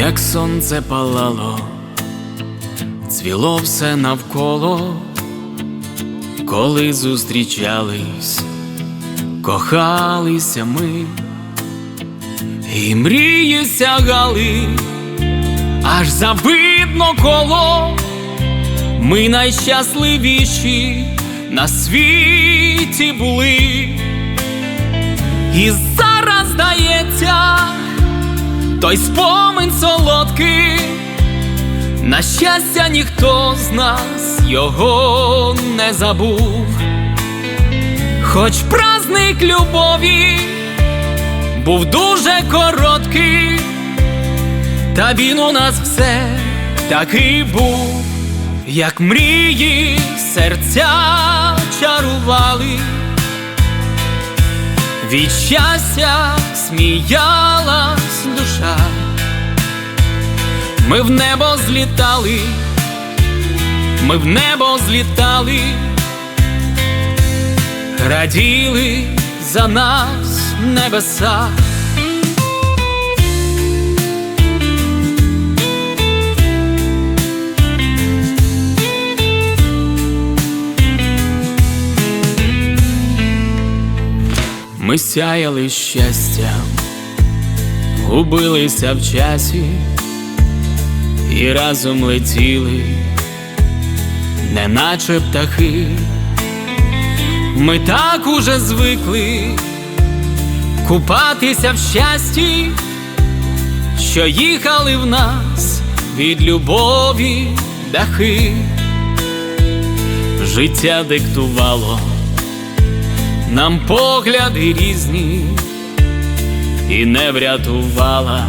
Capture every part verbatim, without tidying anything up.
як сонце палало, цвіло все навколо, коли зустрічались, кохалися ми, і мрії сягали, аж за видно коло. Ми найщасливіші на світі були. І зараз здається, той спомин солодкий, на щастя, ніхто з нас його не забув. Хоч праздник любові був дуже короткий, та він у нас все такий був, як мрії серця чарували. Від щастя сміялась душа, ми в небо злітали, ми в небо злітали, раділи за нас небеса. Ми сяяли щастям, губилися в часі і разом летіли, неначе птахи. Ми так уже звикли купатися в щасті, що їхали в нас від любові дахи. Життя диктувало нам погляди різні, і не врятувала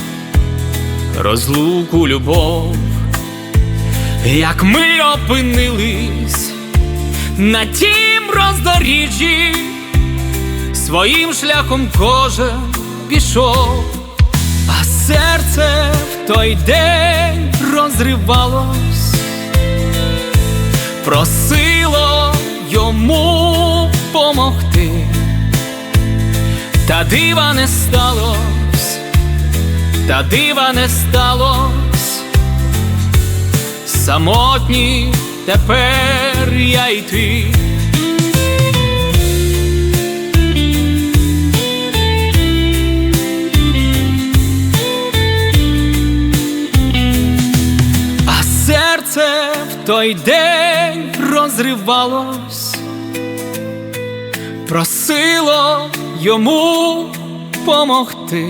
розлуку любов. Як ми опинились на тім роздоріжжі, своїм шляхом кожен пішов, а серце в той день розривалось, просило йому помогти, та дива не сталось, та дива не сталось. Самотні тепер я й ти. А серце в той день розривалось, просило йому помогти,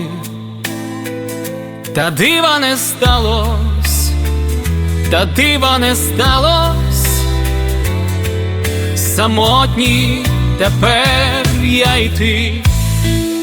та дива не сталось, та дива не сталось. Самотні тепер я й ти.